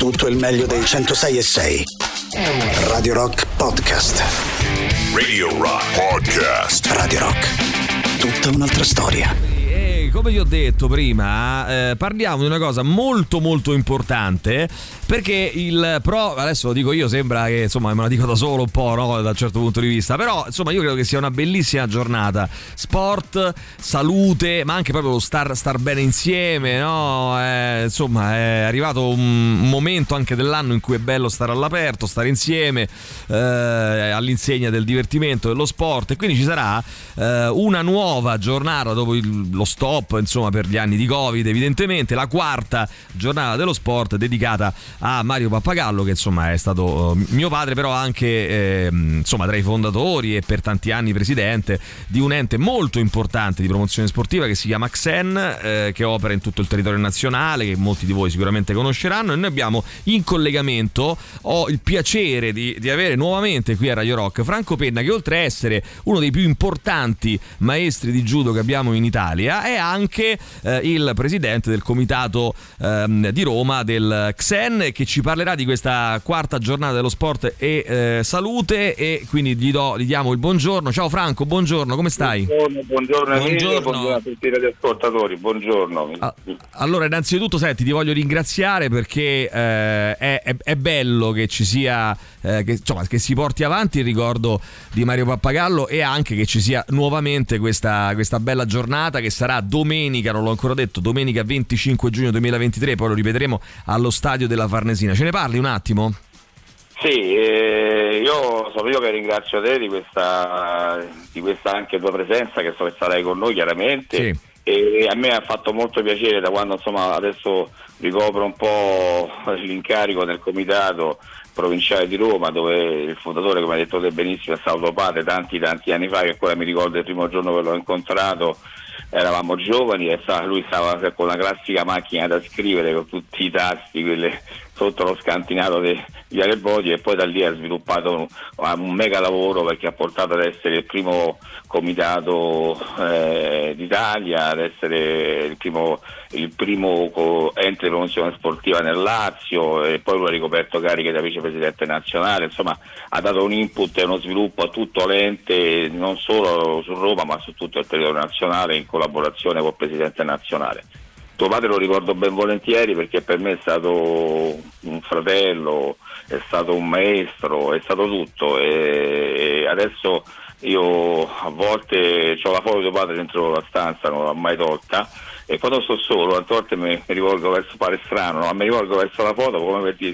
Tutto il meglio dei 106.6. Radio Rock Podcast. Radio Rock Podcast. Radio Rock. Tutta un'altra storia. Come vi ho detto prima, parliamo di una cosa molto molto importante, perché il pro, adesso lo dico io, sembra che insomma me la dico da solo un po', no, da un certo punto di vista, però insomma io credo che sia una bellissima giornata. Sport, salute, ma anche proprio lo star bene insieme, no? Insomma è arrivato un momento anche dell'anno in cui è bello stare all'aperto, stare insieme, all'insegna del divertimento, dello sport, e quindi ci sarà una nuova giornata dopo lo stop, insomma, per gli anni di Covid, evidentemente la quarta giornata dello sport dedicata a Mario Pappagallo, che insomma è stato mio padre, però anche insomma tra i fondatori e per tanti anni presidente di un ente molto importante di promozione sportiva che si chiama XEN, che opera in tutto il territorio nazionale, che molti di voi sicuramente conosceranno. E noi abbiamo in collegamento, ho il piacere di avere nuovamente qui a Radio Rock Franco Penna, che oltre a essere uno dei più importanti maestri di judo che abbiamo in Italia è anche il presidente del comitato di Roma del XEN, che ci parlerà di questa quarta giornata dello sport e salute, e quindi gli diamo il buongiorno. Ciao Franco, buongiorno, come stai? Buongiorno a tutti gli ascoltatori, buongiorno. Allora, innanzitutto senti, ti voglio ringraziare perché è bello che ci sia che si porti avanti il ricordo di Mario Pappagallo, e anche che ci sia nuovamente questa bella giornata che sarà domenica, non l'ho ancora detto, domenica 25 giugno 2023, poi lo ripeteremo allo stadio della Farnesina. Ce ne parli un attimo? Sì, sono io che ringrazio te di questa anche tua presenza, che so che sarai con noi chiaramente. Sì. E a me ha fatto molto piacere, da quando insomma adesso ricopro un po' l'incarico nel comitato provinciale di Roma, dove il fondatore, come hai detto te benissimo, è stato tuo padre tanti anni fa, che ancora mi ricordo il primo giorno che l'ho incontrato. Eravamo giovani e lui stava con una classica macchina da scrivere con tutti i tasti, quelle sotto lo scantinato di Arebodi, e poi da lì ha sviluppato un mega lavoro, perché ha portato ad essere il primo comitato d'Italia, ad essere il primo ente di promozione sportiva nel Lazio, e poi lui ha ricoperto cariche da vicepresidente nazionale. Insomma, ha dato un input e uno sviluppo a tutto l'ente, non solo su Roma ma su tutto il territorio nazionale, in collaborazione col presidente nazionale. Tuo padre lo ricordo ben volentieri, perché per me è stato un fratello, è stato un maestro, è stato tutto, e adesso io a volte ho la foto di tuo padre dentro la stanza, non l'ho mai tolta, e quando sto solo a volte mi rivolgo verso, pare strano, no? Mi rivolgo verso la foto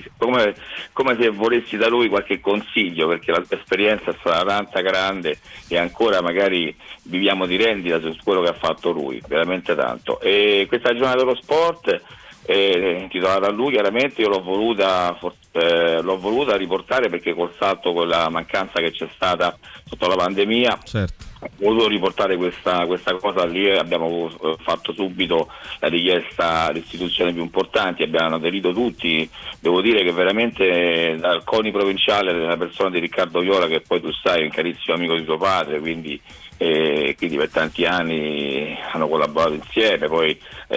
come se volessi da lui qualche consiglio, perché l'esperienza è stata tanta, grande, e ancora magari viviamo di rendita su quello che ha fatto lui, veramente tanto. E questa giornata dello sport intitolata a lui, chiaramente io l'ho voluta riportare, perché col salto, con la mancanza che c'è stata sotto la pandemia, certo, ho voluto riportare questa cosa lì. Abbiamo fatto subito la richiesta alle istituzioni più importanti, abbiamo aderito tutti. Devo dire che veramente dal CONI provinciale, nella persona di Riccardo Viola, che poi tu sai è un carissimo amico di tuo padre, quindi per tanti anni hanno collaborato insieme, poi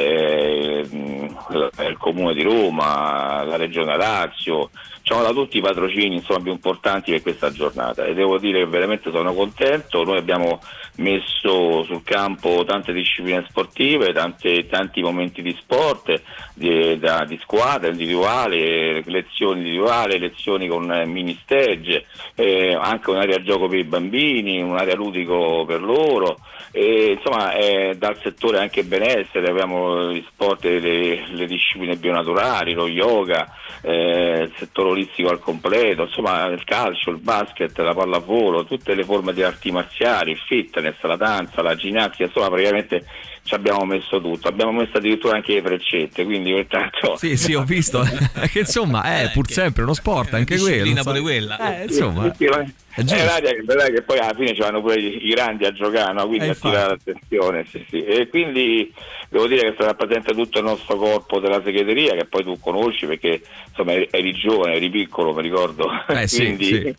il Comune di Roma, la Regione Lazio, da tutti i patrocini insomma più importanti per questa giornata, e devo dire che veramente sono contento. Noi abbiamo messo sul campo tante discipline sportive, tanti momenti di sport, di squadra, individuale, lezioni individuali, lezioni con mini stage, anche un'area gioco per i bambini, un'area ludico per loro, insomma dal settore anche benessere abbiamo gli sport, le discipline bionaturali, lo yoga, il settore olistico al completo, insomma il calcio, il basket, la pallavolo, tutte le forme di arti marziali, il fitness, la danza, la ginnastica, insomma praticamente ci abbiamo messo tutto, abbiamo messo addirittura anche le freccette, quindi pertanto sì ho visto che insomma è pur sempre uno sport, anche quello, pure quella, insomma vedrai che poi alla fine ci vanno pure i grandi a giocare, no? Quindi a tirare l'attenzione, sì. E quindi devo dire che sarà presente tutto il nostro corpo della segreteria, che poi tu conosci perché insomma eri giovane, eri piccolo, mi ricordo, quindi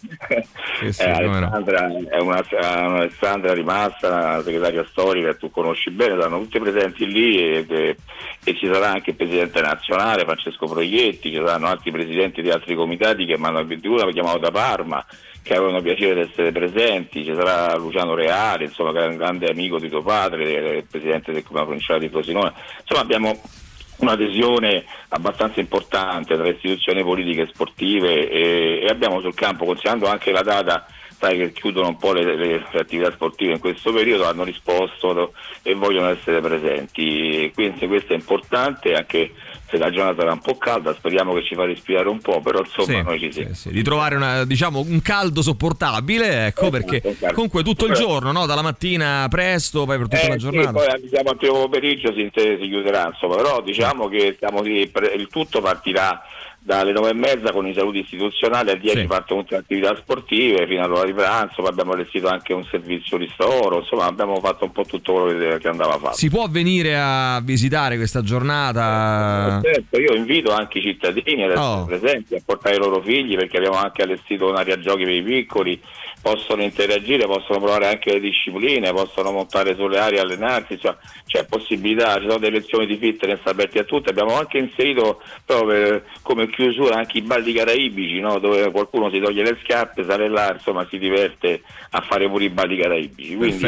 Alessandra è un'Alessandra rimasta, una segretaria storica che tu conosci bene da saranno tutti presenti lì e ci sarà anche il presidente nazionale Francesco Proietti, ci saranno altri presidenti di altri comitati che mi hanno addirittura chiamato da Parma, che avevano piacere di essere presenti. Ci sarà Luciano Reale, insomma, che è un grande amico di tuo padre, il presidente del Comune Provinciale di Frosinone. Insomma, abbiamo un'adesione abbastanza importante tra istituzioni politiche e sportive e abbiamo sul campo, considerando anche la data, sai che chiudono un po' le attività sportive in questo periodo, hanno risposto e vogliono essere presenti, quindi questo è importante, anche se la giornata sarà un po' calda, speriamo che ci fa respirare un po', però insomma noi ci siamo. Sì, di trovare un caldo sopportabile, ecco, perché comunque tutto il giorno, no? Dalla mattina presto, poi per tutta la giornata. Sì, poi diciamo al primo pomeriggio si chiuderà, insomma, però diciamo che il tutto partirà dalle 9:30 con i saluti istituzionali, alle 10 partono tutte le attività sportive fino all'ora di pranzo, poi abbiamo allestito anche un servizio ristoro, insomma abbiamo fatto un po' tutto quello che andava fatto. Si può venire a visitare questa giornata? Certo, io invito anche i cittadini ad essere presenti, a portare i loro figli, perché abbiamo anche allestito un'area giochi per i piccoli, possono interagire, possono provare anche le discipline, possono montare sulle aree e allenarsi, cioè, c'è possibilità, ci sono delle lezioni di fitness aperti a tutti. Abbiamo anche inserito proprio come chiusura anche i balli caraibici, no? Dove qualcuno si toglie le scarpe, sale là, insomma si diverte a fare pure i balli caraibici. Quindi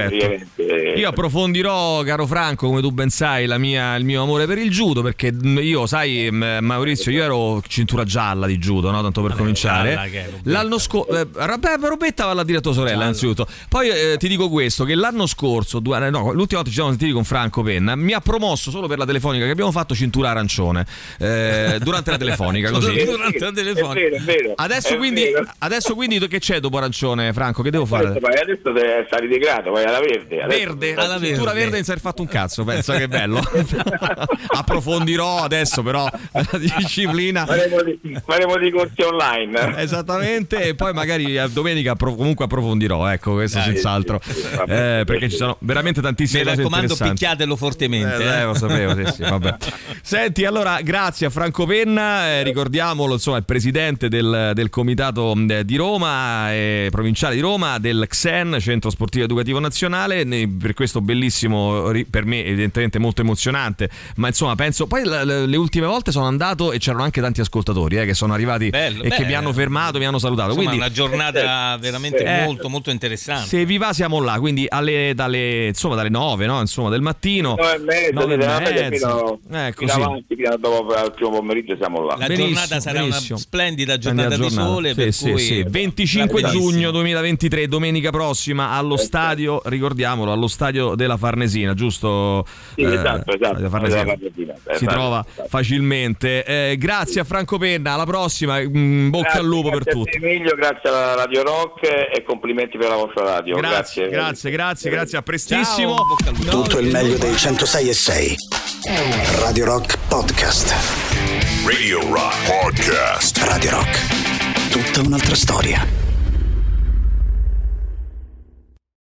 io approfondirò, caro Franco, come tu ben sai, il mio amore per il judo, perché io, sai, Maurizio, io ero cintura gialla di judo, no? Tanto per cominciare. L'anno scorso Robetta va a dire a tua sorella, innanzitutto. Poi ti dico questo, che l'anno scorso, l'ultima volta ci siamo sentiti con Franco Penna, mi ha promosso solo per la telefonica che abbiamo fatto cintura arancione durante la telefonica, così. Durante la telefonica. È vero. Adesso quindi che c'è dopo arancione, Franco? Che devo fare? Adesso sta ridegrato, vai alla verde. Verde, alla cintura verde senza aver fatto un cazzo, pensa che bello. Approfondirò adesso però la disciplina. Faremo dei corsi online. Esattamente, e poi magari domenica comunque approfondirò, ecco, questo senz'altro. Perché ci sono veramente tantissime cose interessanti. Mi raccomando, picchiatelo fortemente. Lo sapevo, sì, vabbè. Senti, allora, grazie a Franco Penna, ricordiamolo, insomma, il presidente del comitato di Roma, provinciale di Roma, del XEN, Centro Sportivo Educativo Nazionale, per questo bellissimo, per me evidentemente molto emozionante, ma insomma penso, poi le ultime volte sono andato e c'erano anche tanti ascoltatori che sono arrivati che mi hanno fermato, mi hanno salutato. Insomma, quindi una giornata veramente molto molto interessante. Se vi va siamo là, quindi dalle 9, no? Insomma, del mattino, 9:30 fino avanti, fino dopo il primo pomeriggio siamo là. La giornata sarà una splendida giornata di sole, per cui 25 giugno 2023, domenica prossima, allo stadio, ricordiamolo, allo stadio della Farnesina, giusto? Sì, esatto. Si trova facilmente. Grazie a Franco Penna, alla prossima, bocca al lupo per tutti. Emilio, grazie alla Radio Rock e complimenti per la vostra radio. Grazie, a prestissimo. Tutto il meglio dei 106.6 Radio Rock Podcast. Radio Rock Podcast. Radio Rock, tutta un'altra storia.